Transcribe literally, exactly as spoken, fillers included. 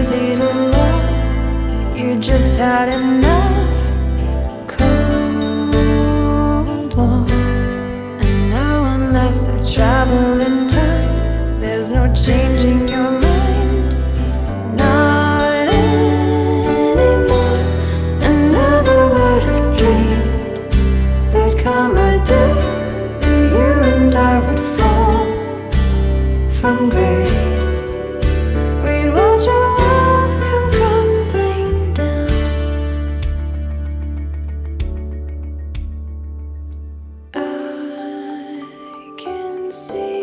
easy to love. You just had enough Cold War. And now unless I travel in time, there's no changing your mind. Not anymore. I never would have dreamed there'd come a day that you and I would fall from grace. We'd watch our world come crumbling down. I can see